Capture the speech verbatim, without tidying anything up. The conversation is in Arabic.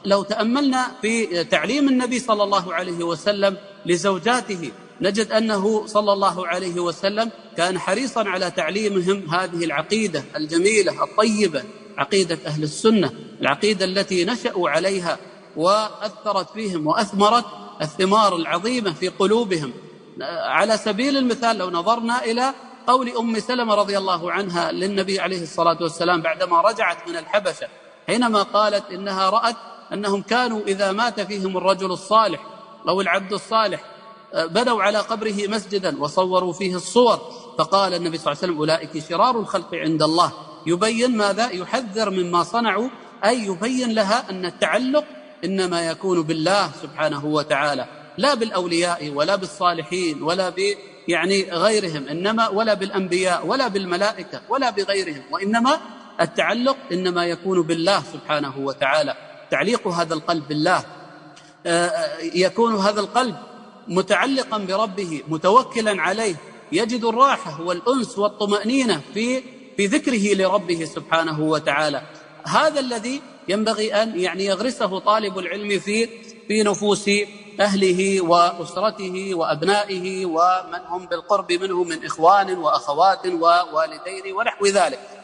لو تأملنا في تعليم النبي صلى الله عليه وسلم لزوجاته نجد أنه صلى الله عليه وسلم كان حريصا على تعليمهم هذه العقيدة الجميلة الطيبة، عقيدة أهل السنة، العقيدة التي نشأوا عليها وأثرت فيهم وأثمرت الثمار العظيمة في قلوبهم. على سبيل المثال لو نظرنا إلى قول أم سلمة رضي الله عنها للنبي عليه الصلاة والسلام بعدما رجعت من الحبشة، حينما قالت إنها رأت أنهم كانوا إذا مات فيهم الرجل الصالح أو العبد الصالح بنوا على قبره مسجدا وصوروا فيه الصور، فقال النبي صلى الله عليه وسلم أولئك شرار الخلق عند الله. يبين ماذا؟ يحذر مما صنعوا، أي يبين لها أن التعلق إنما يكون بالله سبحانه وتعالى، لا بالأولياء ولا بالصالحين ولا ب يعني غيرهم، إنما ولا بالأنبياء ولا بالملائكة ولا بغيرهم، وإنما التعلق إنما يكون بالله سبحانه وتعالى. تعليق هذا القلب بالله، يكون هذا القلب متعلقا بربه متوكلا عليه، يجد الراحة والأنس والطمأنينة في في ذكره لربه سبحانه وتعالى. هذا الذي ينبغي أن يعني يغرسه طالب العلم في في نفوس أهله وأسرته وأبنائه ومن هم بالقرب منه من إخوان وأخوات ووالدين ونحو ذلك.